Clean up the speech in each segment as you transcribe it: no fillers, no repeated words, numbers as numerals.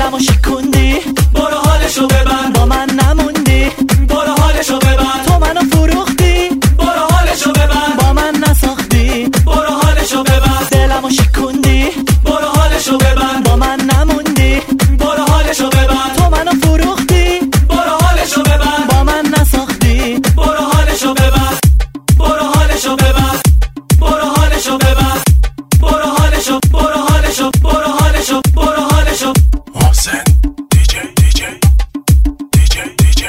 دلمو شکوندی، برو حالشو ببر، با من نموندی، برو حالشو ببر، تو منو فروختی، برو حالشو ببر، با من نساختی، برو حالشو ببر، دلمو شکوندی، برو حالشو ببر، با من نموندی، برو حالشو ببر، تو منو فروختی، برو حالشو ببر، با من نساختی، برو حالشو ببر، برو حالشو ببر، برو حالشو ببر، برو حالشو، برو حالشو، برو حالشو، برو حالشو. محسن دیجی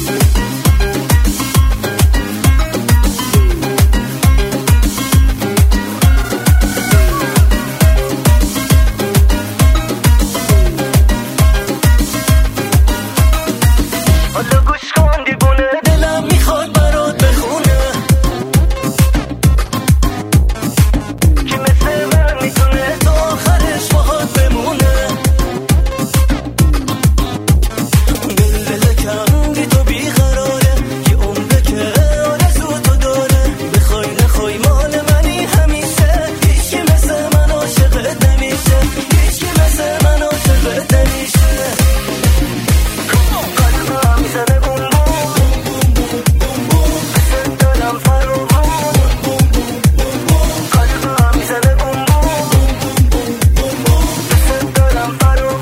حالا گوش کن دیوونه، دلم میخواد برات بخونه که مثل من میتونه تا آخرش باهات بمونه. دل کندی تو بیقراره، یه عمره که آرزو تو داره، بخوای نخوای مال منی همیشه، هیچی مثل من عاشقت نمیشه، هیچی مثل من عاشقت نمیشه. قلبم میزنه بوم بوم، مثل دلم فرو قلبم میزنه بوم بوم، مثل دلم فرو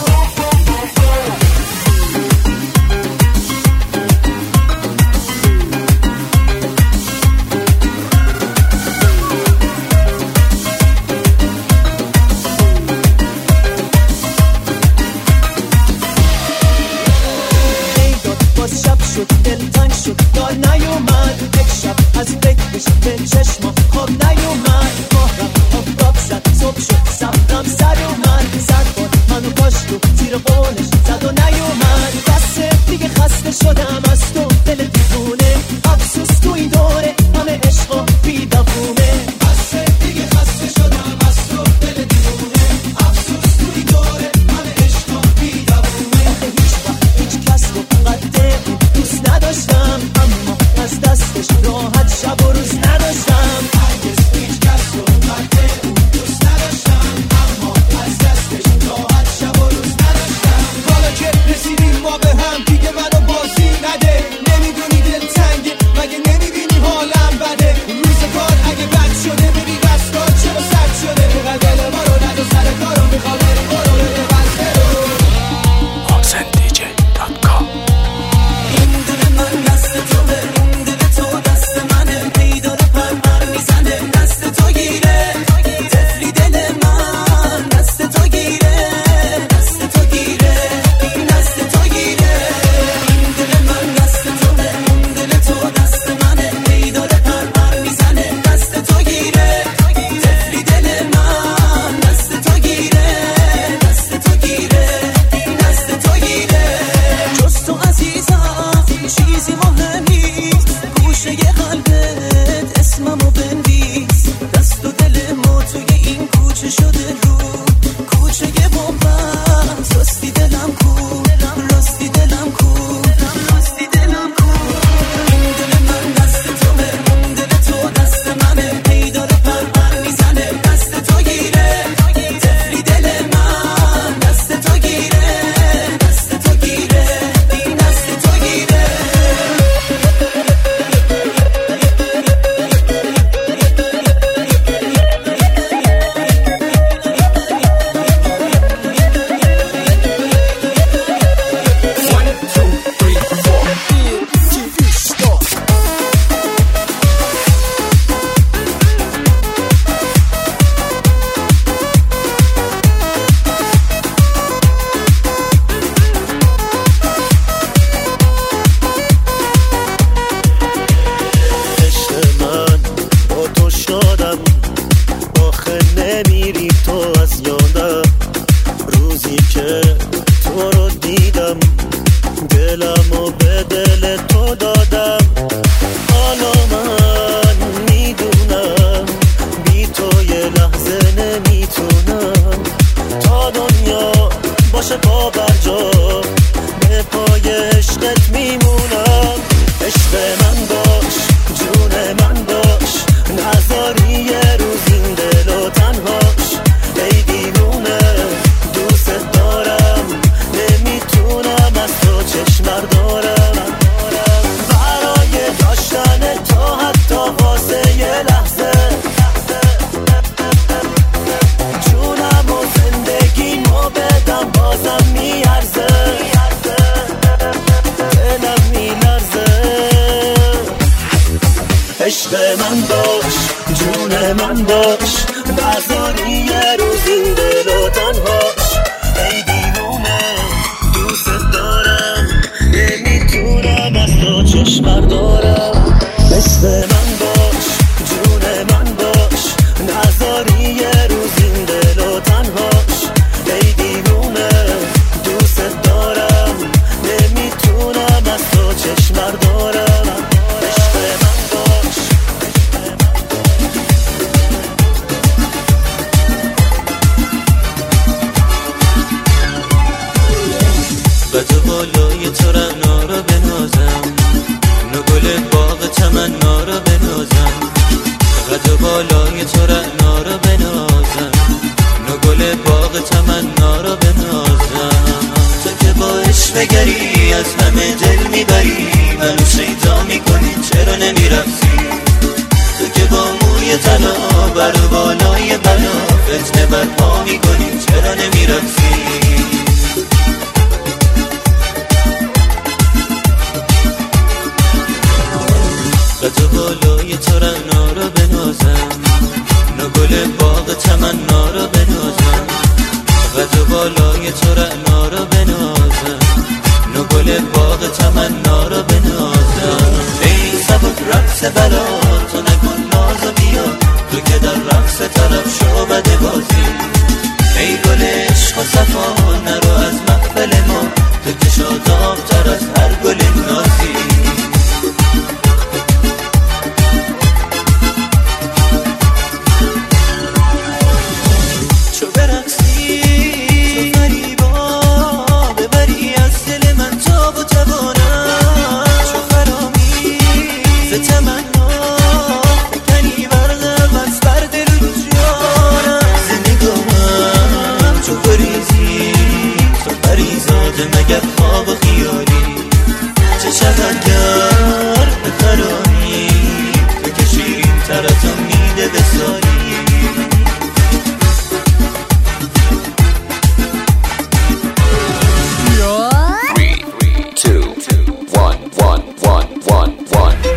باز شب شد دل تنگ شد دار نیومد، یک شب از فکرش به چشمم خواب نیومد، ماهرم آفتاب زد صبح شد صبرم سر اومد، صد بار منو کاشت و زیر قولش زد و نیومد، بسه دیگه خسته شدم از تو دل دیوونه، افسوس تو این دوره همه عشق و بیدفونه، بسه دیگه خسته شدم از تو دل دیوونه، افسوس تو این دوره همه عشق و بیدفونه. هیچ وقت هیچ کس رو قد دوست نداشتم، اما از دستش راحت شب و روز نداشتم، هرگز هیچ کس رو قد دوست نداشتم، اما از دستش راحت شب و روز نداشتم. حالا که رسیدیم ما به هم دیگه منو بازی نده، نمیدونی دل تنگه مگه نمیبینی حالم بده، روزگار اگه بد شده ببین دستار چرا سرد شده، بقدر دل ما رو ند و سر کارو میخوام بری برو بده بسته رو. محسندj.com این دل من دست توه، این دل تو دست منه، ای داره پر میزنه، دست تو گیره تفلی دل من، دست تو گیره، دست تو گیره، این دست تو گیره، این دل من دست توه، این دل تو دست منه، ای داره پر میزنه، دست تو گیره تفلی دل من، دست تو گیره، دست تو گیره، این دست تو گیره. جز تو عزیزم چیزی مهم نیست، گوشه قلبت اسممو بنویس، دست و دل ما توی این کوچه شده رو کوچه بومبست، راستی دلم کو، راستی دلم کو، راستی دلم کو. این دل من دست توه، این دل تو دست منه، ای داره پر میزنه، دست تو گیره تفلی دل من، دست تو گیره، دست تو گیره، این دست تو گیره. عشق من با تو شادم، آخه نمیری تو از یادم، روزی که تو رو دیدم دلمو به دل تو دادم، حالا من میدونم بی تو یه لحظه نمیتونم، تا دنیا باشه پا بر جا به پای عشقت میمونم، عشق من باش جون من باش، نذاری یه روز این دل و تنهاش، ای دیوونه دوست دارم نذاری یه روز این دل و تنهاش ای دیوونه دوست دارم نمیتونم از تو چشم بردارم مثل من باش جون من باش نذاری یه روز این دل و تنهاش ای دیوونه دوست دارم نمیتونم از تو چشم بردارم عشق من باش بد و بالای تو رعنا را بنازم نگل باغ تمنا را بنازم بد و بالای تو رعنا را بنازم نگل باغ تمنا را بنازم تو که با عشق گری از همه دل میبری منو شیدا میکنی چرا نمیرفتی تو که با موی طلا بر و بالای بلا فتنه برپا میکنی چرا نمیرفتی بد و بالای تو رعنا را بنازم نگل باغ تمنا را بنازم بد و بالای تو رعنا را بنازم نگل باغ تمنا را بنازم ای سبک رقص بلا تو نکن ناز و بیا تو که در رقص طرف شو بده بازی ای گل عشق و صفا نرو از محفل ما تو که شاداب تر از هر گل نازی مگر خواب و خیالی چه چقدر بخرامی تو که شیرین ترتو میده به سالی 3, 2, 1.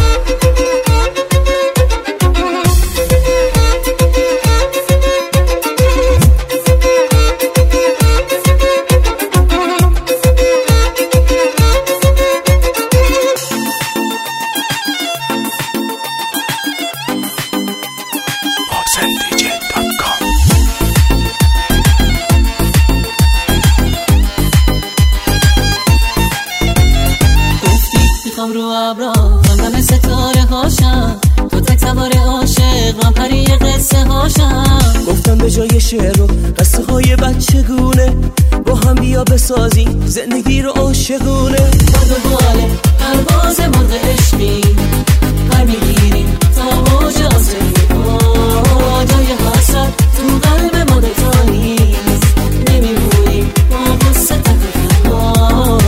میخوام رو ابرا خواندم ستاره هاشم تو تک سوار عاشق من پری قصه هاشم گفتم به جای شعر و قصه های بچگونه با هم بیا بسازیم زندگی رو عاشقونه باد و باله پرواز مرغ عشقی پر میگیریم تا موج آسمانی جای حسرت تو قلب ما دوتا نیست نمیمونیم با قصه تکرار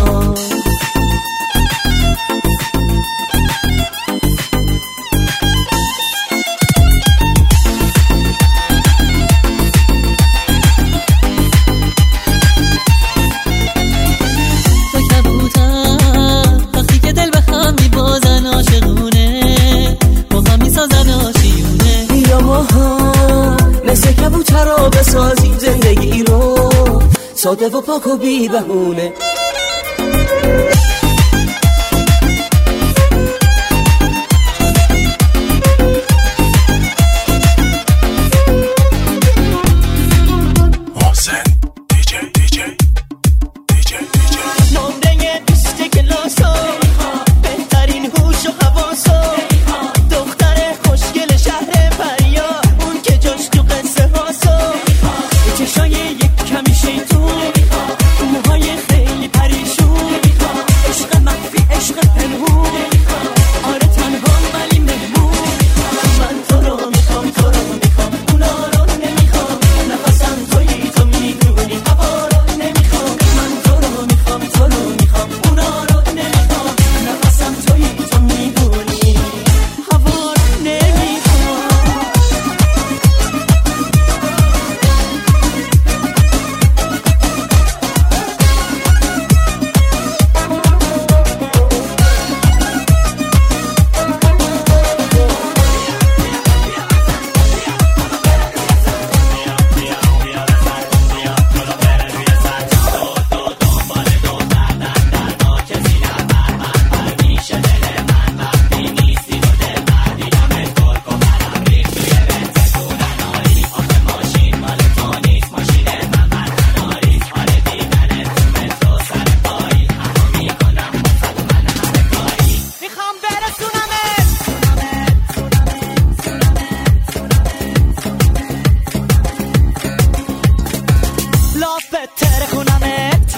بسازیم زندگی رو ساده و پاک و بی بهونه نمره 20 کلاسو بهترین هوش و حواسو دختر خوشگل شهر پریا اون که جاش تو قصه هاسو چشای یک کمی شیطون موهای خیلی پریشون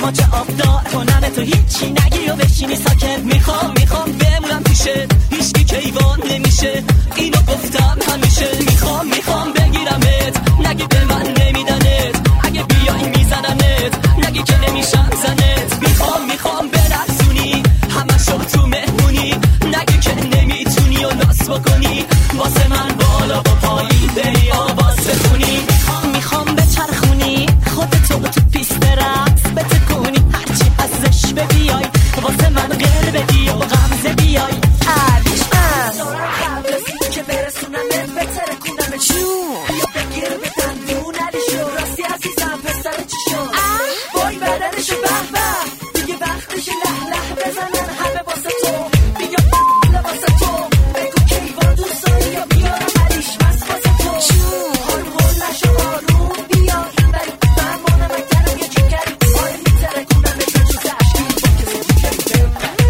چشما چه آبدار کنم تو هیچی نگی و بشینی ساکت. میخوام بمونم پیشت، هیچکی کیوان نمیشه، اینو گفتم همیشه. میخوام بگیرمت، نگی به من نمیدنت، اگه بیایی میزنمت، نگی که نمیشم زنت. میخوام برسونی همشو تو مهمونی، نگی که نمیتونی و ناس بکنی، واسه من بالا با پایین بری آواز بخونی. میخوام بچرخونی خودتو تو پیست رقص بتکونی، هرچی ازش ببیای واسه من غیر بدی و غمزه بیای. علیش من قبل از این که برسونمت بترکونم جون، بیا بگیر به دندون علیشو، راستی عزیزم پسر چی شد؟ وای بدنشو به دیگه وقتش لح بزنن همه واسه تو، بیا واسه تو بگو کیوان دوست داری یا بیارم علیش بس واسه تو. هول نشو آروم بیا بری برمانم اکترم یه جیگری، آره میترکونم به تو تشکیل با کسی دیگه.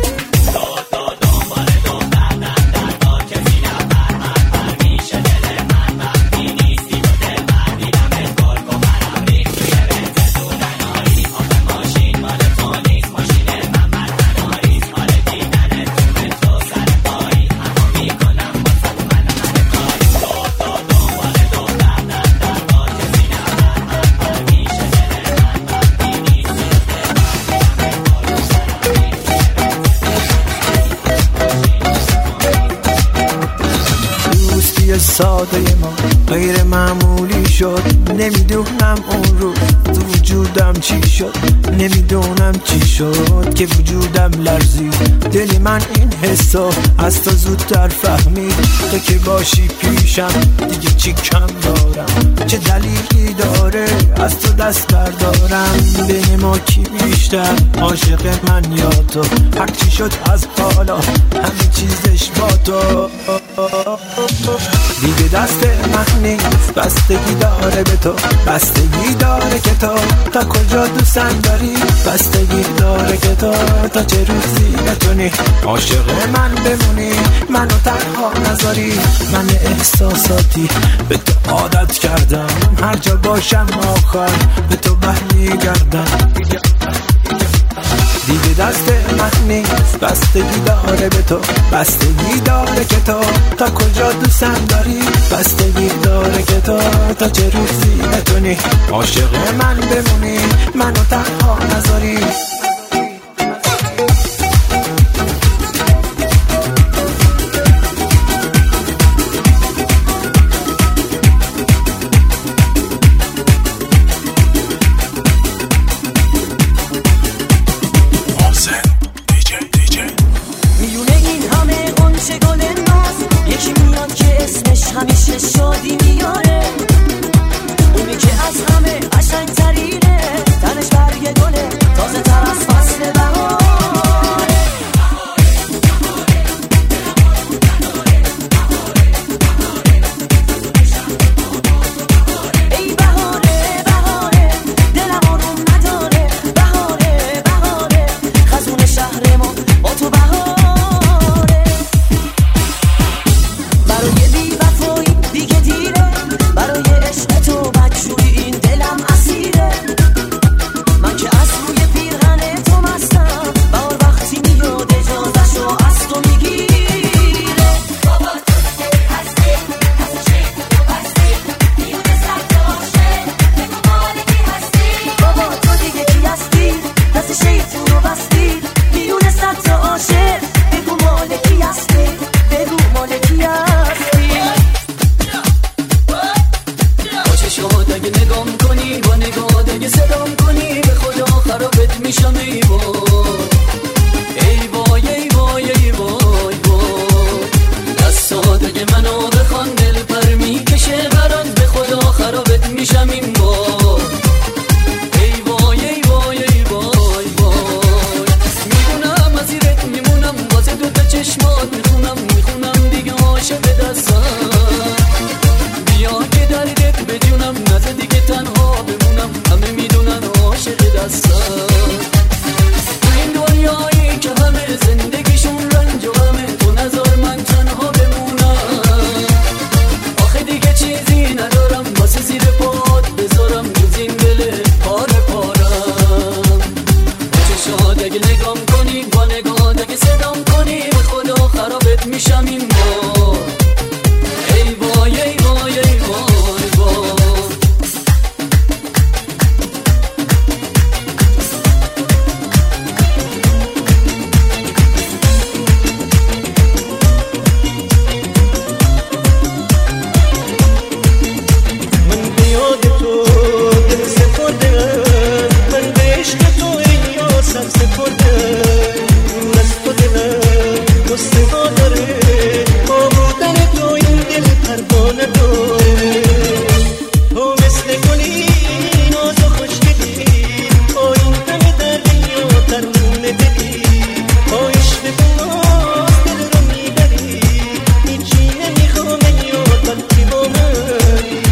دنبال دختر در با کسی نفر میشه دل من بی نیستی و دل من دیدمت گل گوهرم ریخت توی بنت تو تنهایی، آخه ماشین مال تو نیست، ماشین من تنهاییست، مال دیدنت تو مترو سر پایی، اما میکنم واسه من همه کاری. دنبال دختر در با کسی نفر میشه دل من بی نیستی و دوستی ساده ما غیر معمولی شد، نمیدونم اون رو تو وجودم چی شد، نمیدونم چی شد که وجودم لرزید. دل من این حسو از تو زودتر فهمید، تو که باشی پیشم دیگه چی کم دارم، چه دلیلی داره از تو دست بردارم. بین ما کی بیشتر عاشق من یا تو، هرچی شد از بالا همه چیزش با تو. دیگه دست من نیست، بستگی داره به تو، بستگی داره که تو تا کجا دوستم داری، بستگی داره که تو تا چه روزی بتونی عاشق من بمونی، منو تنها نذاری. من احساساتی به تو عادت کردم، هر جا باشم آخر به تو برمیگردم. دیگه دست من نیست، بستگی داره به تو، بستگی داره که تو تا کجا دوستم داری، بستگی داره که تو تا چه روزی بتونی عاشق من بمونی، منو تنها نذاری. همیشه شادی میاره، اونی که از همه قشنگ ترینه، تنش برگ گله تازه تر از فصل بهاره. ای بهاره بهاره دلم آروم نداره، بهاره بهاره خزون شهر ما با تو بهاره. برای بی وفایی دیگه دیره، برای عشق تو بدجوری این دلم اسیره. من که از روی پیرهن تو مستم، بهار وقتی میاد اجازه‌شو از تو میگیره. بابا تو دیگه هستی، از چشم تو بستی، میونه سخت عاشق بگو مالکی هستی. بابا تو دیگه کی هستی، دست شیطون رو بستی، میونه سخت عاشق بگو مالکی هستی، بگو مالکی هستی. شما اگه نگام کنی با نگاه اگه صدام کنی، به خدا خرابت میشم ای وای ای وای ای وای وای. دستات اگه منو بخوان دل پر میکشه برات، به خدا خرابت میشم این بار. ای وای ای وای ای وای وای. میدونم از ایرت میمونم، واسه دوتا چشمات میخونم دیگه عاشق دستم. بیا که دردت بدونم، نزد دیگه تنها بمونم، همه میدونن عاشق دستم. تو این دنیایی که همه زندگیشون رنج و غمه، تو نذار من تنها بمونم. آخه دیگه چیزی ندارم واسه زیر پات گلی ناز و خوشگلی با این همه دردی و درمون دلی با عشق تو ناز دل رو میبری هیچی نمیخوام یاد وقتی با منی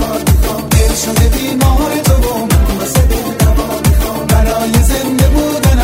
شده بیمار تو و من واسه دل دوا میخوام برای زنده بودن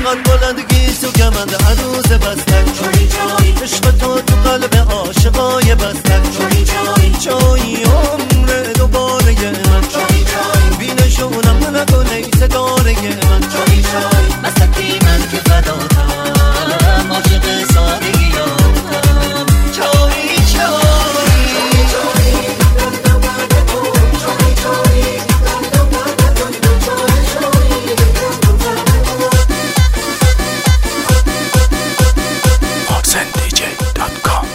چقدر بلندگی تو کمند هنوز بستن عشق تو تو قلب عاشقای بستن جایی عمر دوباره من بینشونم نگو نیست داره من مسکی من که فداتم عاشق سادگیام جایی OxenDJ.com.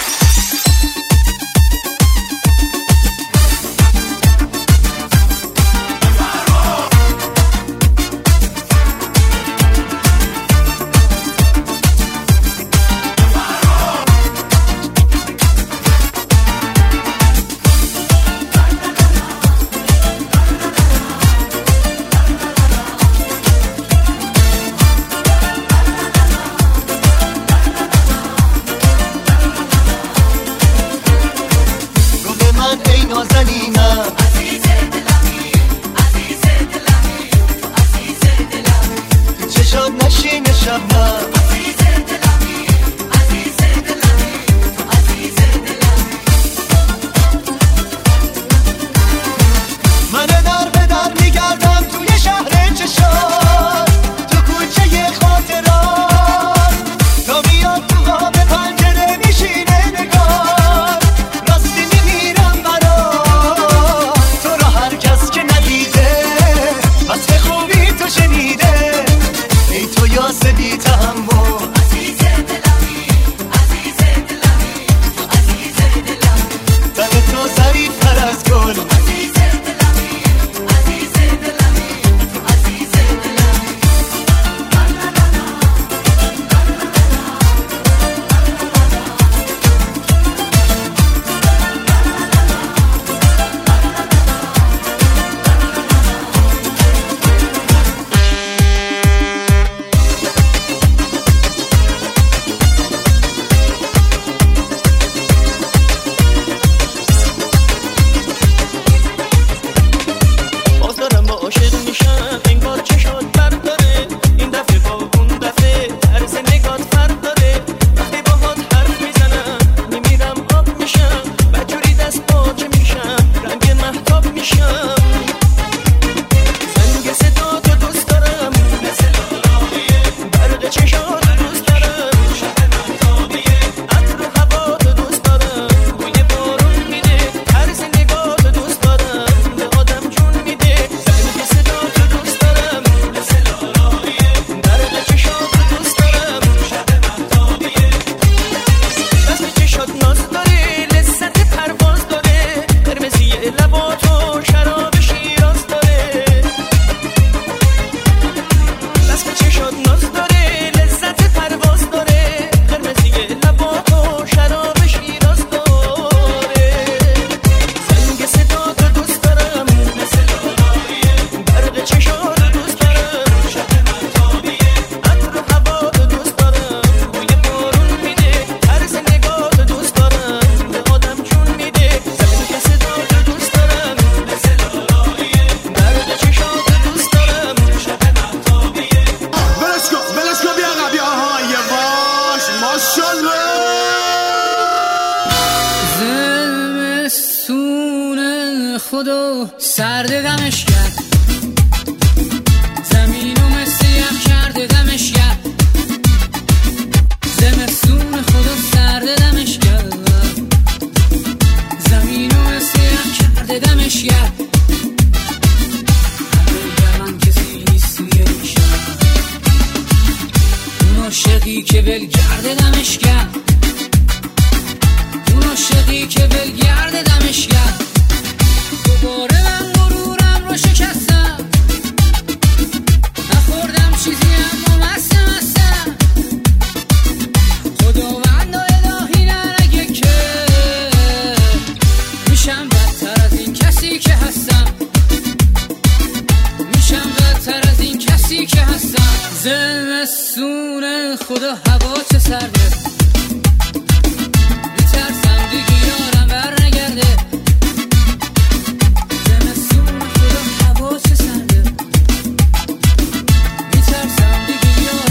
خودو سرد دمش کرد، زمینو مثل یخ کرده دمش کرد، زمستون خودو سرد دمش کرد، زمینو مثل یخ کرده دمش کرد. من کسی نیست توی این شهر، اون عاشقی که ولگرد دمش کرد، اون عاشقی که ولگرد دمش کرد. دوباره من غرورم رو شکستم، نخوردم چیزی اما مستم. خداوند و الهی نرگه که میشم بدتر از این کسی که هستم، میشم بدتر از این کسی که هستم. زمستون خدا هوا چه سرده، میترسم دیگه یارم بر نگرده. زمستون خدا هوا چه سرده، میترسم دیگه یارم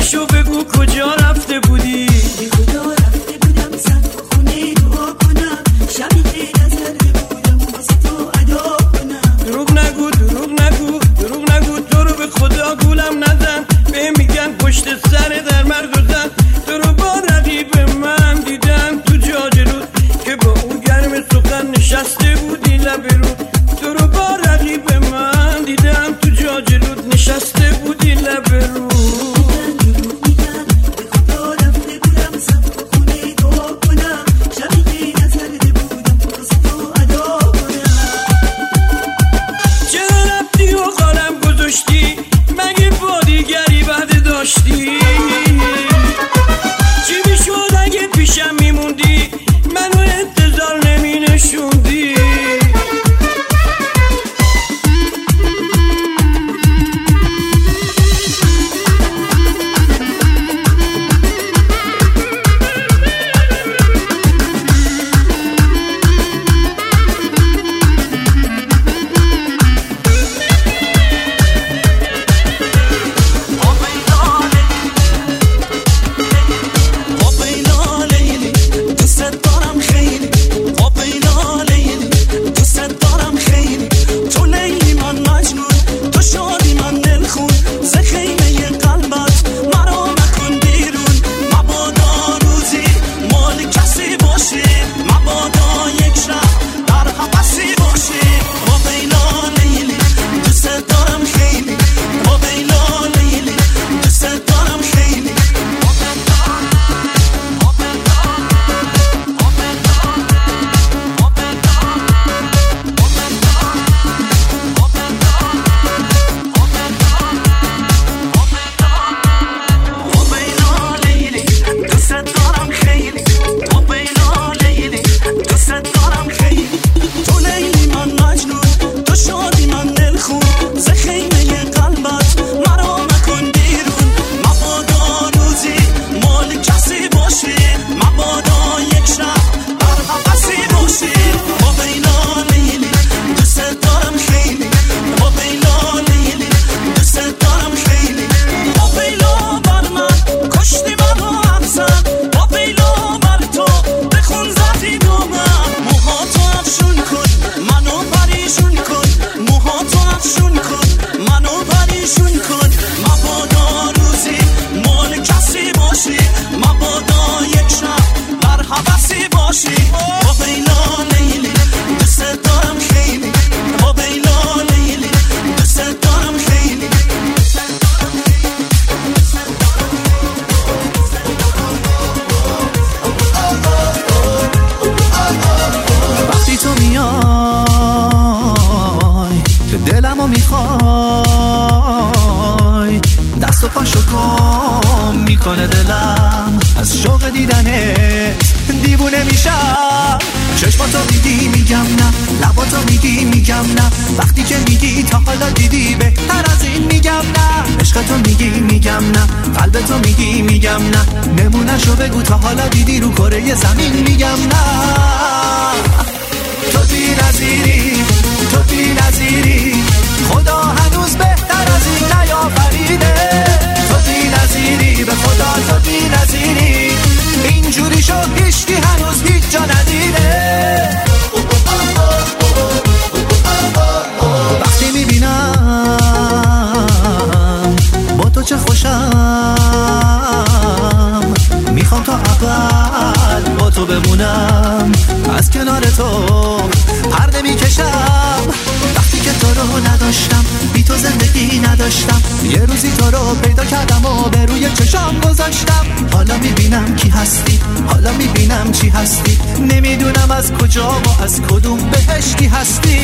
جونشو بگو کجا رفته بودی؟ بی خدا رفته بودم سقف خونه دعا کنم، شبی غیر از کرده بودم واسه تو ادا کنم. دروغ نگو دروغ نگو دروغ نگو، تو رو به خدا گولم نزن. به میگن پشت سر در مرد و زن، تو رو با رقیب من دیدم تو جاجرود که با اون گرم سخن نشسته بودی لب رود. تو رو با رقیب من دیدم تو جاجرود نشسته بودی لب رود. چی میشد اگه پیشم میموندی، منو انتظار نمی نشوندی. دلمو میخوای دست و پاشو گم میکنه دلم از شوق دیدنت دیوونه میشم. چشماتو میگی میگم نه، لباتو میگی میگم نه، وقتی که میگی تا حالا دیدی بهتر از این میگم نه. عشقتو میگی میگم نه، قلبتو میگی میگم نه، نمونهشو بگو تا حالا دیدی رو کره زمین میگم نه. تو بی نظیری تو بی نظیری، خدا هنوز بهتر از این نیافریده. تو بی نظیری به خدا تو بی نظیری، اینجوری شو هیچکی هنوز هیچ جا ندیده. وقتی میبینم با تو چه خوشم، میخوام تا اول با تو بمونم، از کنار تو پرده میکشم. وقتی که تو رو نداشتم، بی تو زندگی نداشتم، یه روزی تو رو پیدا کردم و به روی چشام گذاشتم. حالا میبینم کی هستی، حالا میبینم چی هستی، نمیدونم از کجا و از کدوم بهشتی هستی.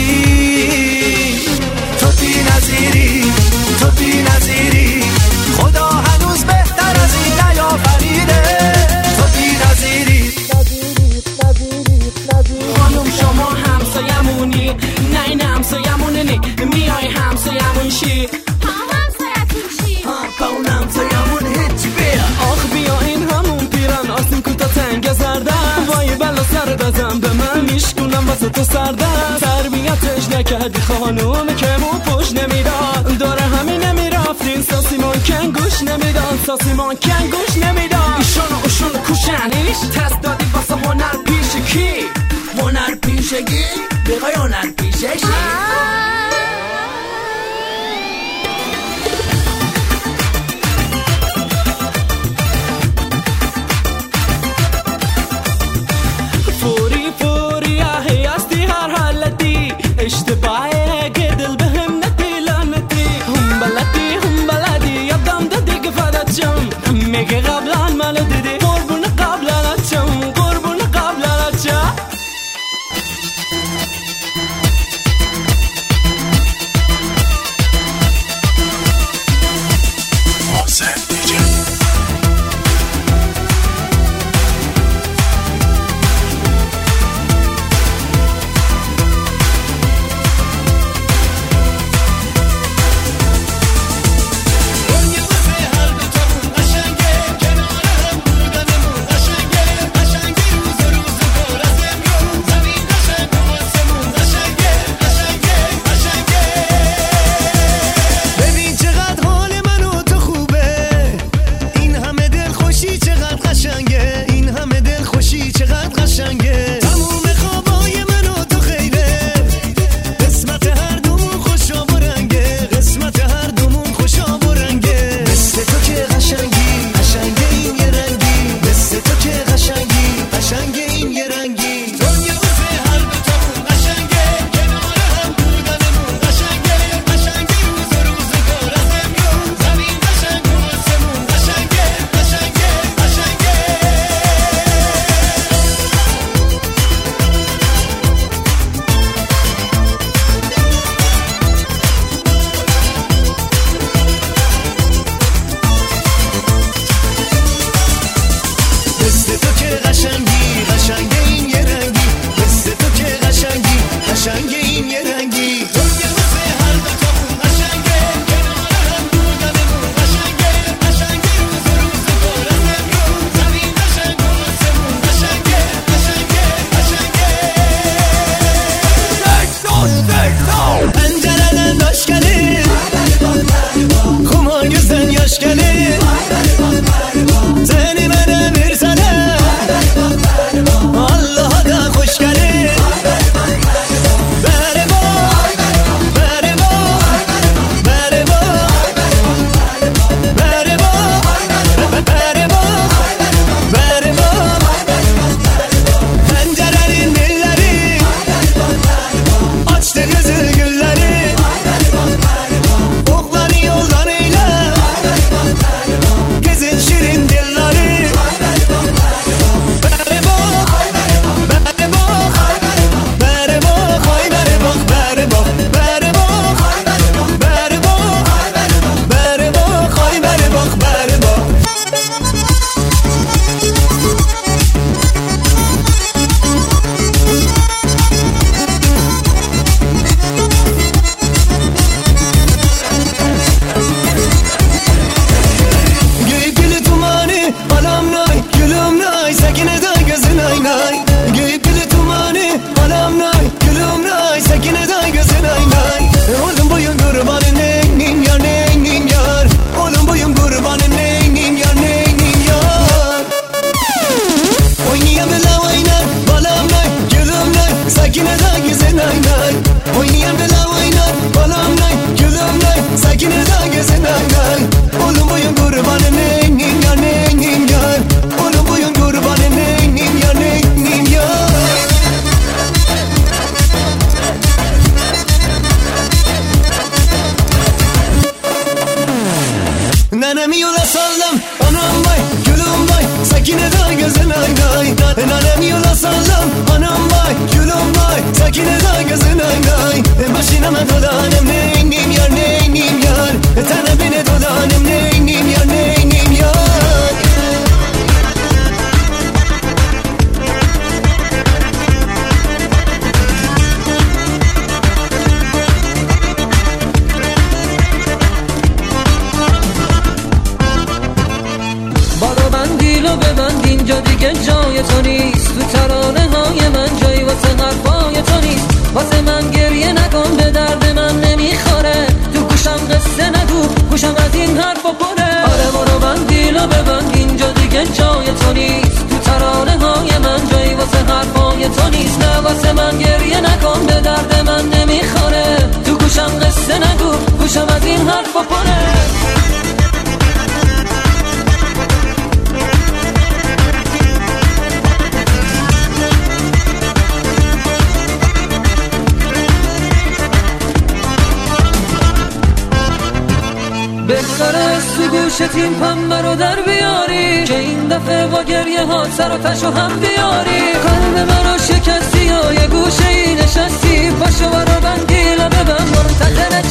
تو بی نظیری تو بی نظیری، خدا هنوز بهتر از این نیافریده. تو بی نظیری خانم شما همسایمونی، نه این همسایمونه نی، میای همسایمون شی. همسایتون چی؟ با اون همسایمون هیچی بیا. آخ بیا این همون پیرن، آسین کوتا تنگ زردن، وای بلا سر دزم به من میشکنم واسه تو سردن. تربیتش نکردی خانوم که مو پشت نمیداد، داره همین نمیرفتین ساسیمون کن گوش نمیدان ساسیمان کن گوش نمیدان ایشون و اوشون کوشنیش تست دادی واسه هنر پیش کی هنر پیشگی بقای هنر پیششی فوری فوری اهی هستی هر حالتی اشتباهی که دل بهم نتی لعنتی هم بلدی یادم دادی که فدات شم میگه قبلا منو دیدی قربون قبلا چم قربون قبلا چم محسن دیجی واسه من گریه نکن به درد من نمیخواد آخرش تو گوشت این پنبه رو در بیاری که این دفعه با گریه ها سر و تشو هم بیاری. قلب من رو شکستی یا یه گوشه ای نشستی، پاشو برا بندی لبه من منتظر